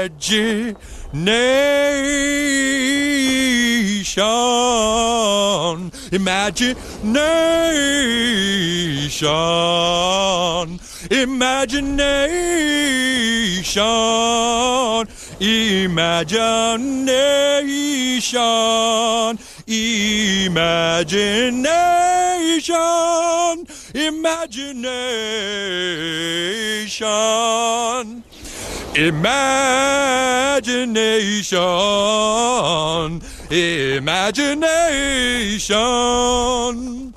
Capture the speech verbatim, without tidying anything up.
Imagination, imagination, imagination, imagination, imagination, imagination. Imagination, imagination.